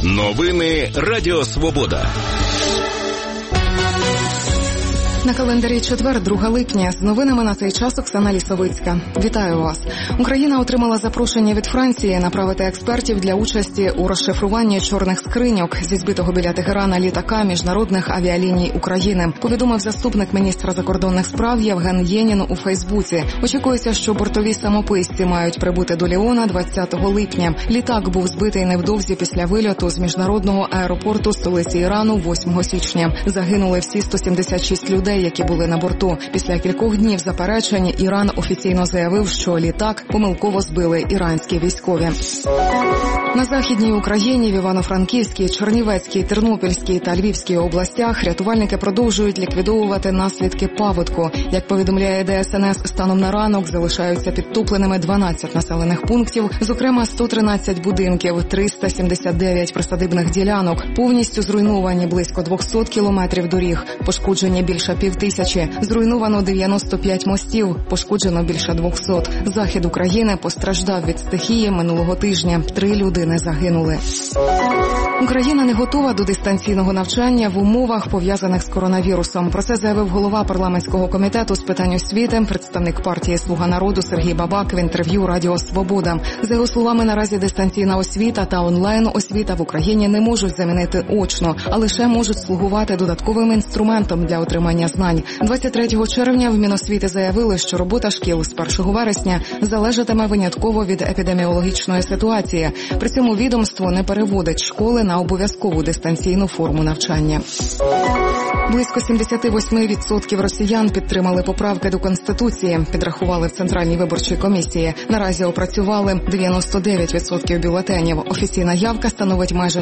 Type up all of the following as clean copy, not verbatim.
Новини Радіо Свобода. На календарі четвер, 2 липня. З новинами на цей час Оксана Лісовицька. Вітаю вас. Україна отримала запрошення від Франції направити експертів для участі у розшифруванні чорних скриньок зі збитого біля Тегерана літака міжнародних авіаліній України, повідомив заступник міністра закордонних справ Євген Єнін у Фейсбуці. Очікується, що бортові самописці мають прибути до Ліона 20 липня. Літак був збитий невдовзі після вильоту з міжнародного аеропорту столиці Ірану 8 січня. Загинули всі 176 людей, які були на борту. Після кількох днів заперечень Іран офіційно заявив, що літак помилково збили іранські військові. На Західній Україні, в Івано-Франківській, Чернівецькій, Тернопільській та Львівській областях рятувальники продовжують ліквідовувати наслідки паводку. Як повідомляє ДСНС, станом на ранок залишаються підтопленими 12 населених пунктів, зокрема 113 будинків, 379 присадибних ділянок. Повністю зруйновані близько 200 кілометрів доріг, пошкоджені більше 5000, зруйновано 95 мостів, пошкоджено більше 200. Захід України постраждав від стихії минулого тижня. 3 людини загинули. Україна не готова до дистанційного навчання в умовах, пов'язаних з коронавірусом. Про це заявив голова парламентського комітету з питань освіти, представник партії «Слуга народу» Сергій Бабак в інтерв'ю Радіо Свобода. За його словами, наразі дистанційна освіта та онлайн-освіта в Україні не можуть замінити очно, а лише можуть слугувати додатковим інструментом для отримання знань. 23 червня в Міносвіти заявили, що робота шкіл з 1 вересня залежатиме винятково від епідеміологічної ситуації. При цьому відомство не переводить школи на обов'язкову дистанційну форму навчання. Близько 78% росіян підтримали поправки до Конституції, підрахували в Центральній виборчій комісії. Наразі опрацювали 99% бюлетенів. Офіційна явка становить майже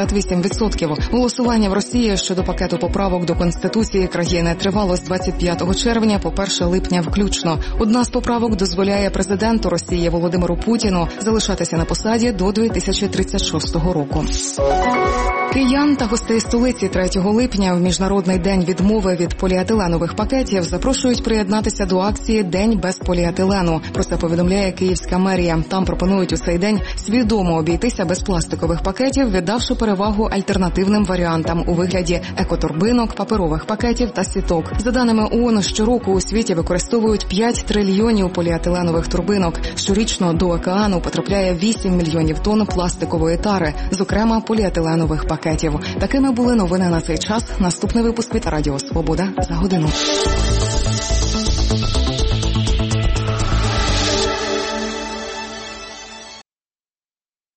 68%. Голосування в Росії щодо пакету поправок до Конституції країни тривало з 25 червня по 1 липня включно. Одна з поправок дозволяє президенту Росії Володимиру Путіну залишатися на посаді до 2036 року. Киян та гостей столиці 3 липня в Міжнародний день відмови від поліетиленових пакетів запрошують приєднатися до акції «День без поліетилену». Про це повідомляє Київська мерія. Там пропонують у цей день свідомо обійтися без пластикових пакетів, віддавши перевагу альтернативним варіантам у вигляді екоторбинок, паперових пакетів та сіток. За даними ООН, щороку у світі використовують 5 трильйонів поліетиленових турбинок. Щорічно до океану потрапляє 8 мільйонів тонн пластикової тари, зокрема поліетиленових пакетів. Такими були новини на цей час. Наступний випуск від Радіо Свобода за годину.